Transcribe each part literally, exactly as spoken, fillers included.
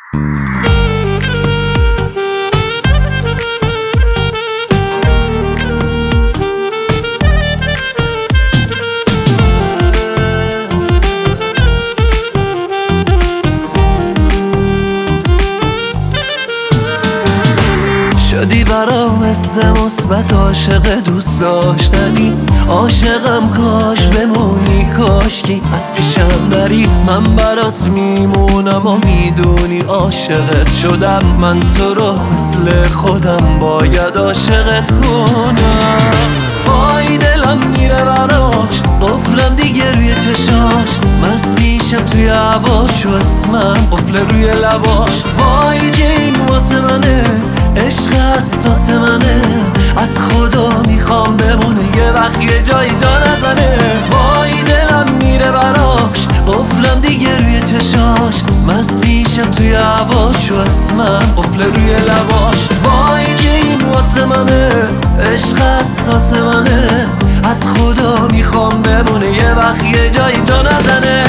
شدی برام حس مثبت، عاشق دوست داشتنی، عاشقم کاش بمونی، کاشکی از پیشم نری. من برات میمونم و میدونی عاشقت شدم، من تو رو مثل خودم باید عاشقت کنم. وای دلم میره براش، قفلم دیگه روی چشاش، مست میشم توی هواش و اسمم قفل روی لباش. وای که این واسه منه، عشق حساس منه، از خدا میخوام بمونه یه وقت یه جایی جا نزنه. وای دلم میره براش، قفلم دیگه روی چشاش، مست میشم توی هواش و اسمم قفل روی لباش. وای که این واسه منه، عشق حساس منه، از خدا میخوام بمونه یه وقت یه جایی جا نزنه.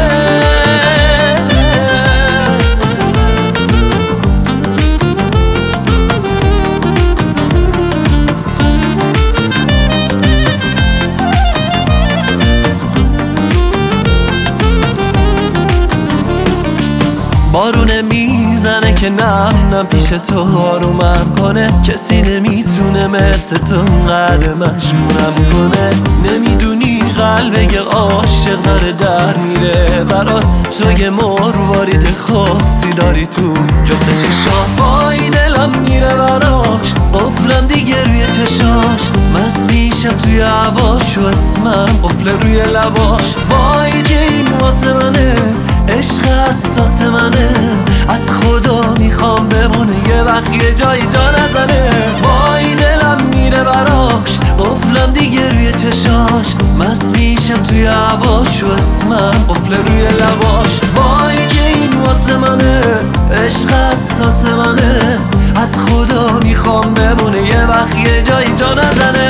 بارونه میزنه که نم نم پیش تو آرومم کنه، کسی نمیتونه مثل تو قدر مجبورم کنه. نمیدونی قلب یه عاشق داره در میره برات، تو یه مروارید خاصی داری تو جفت چشات. وای دلم میره براش، قفلم دیگه روی چشاش، مست میشم توی هواش و اسمم قفل روی لباش. وای که این واسه منه، عشق حساس منه، از خدا میخوام بمونه یه وقت یه جایی جا نزنه. وای دلم میره براش، قفلم دیگه روی چشاش، مست میشم توی هواش و اسمم قفل روی لباش. وای که این واسه منه، عشق حساس منه، از خدا میخوام بمونه یه وقت یه جایی جا نزنه.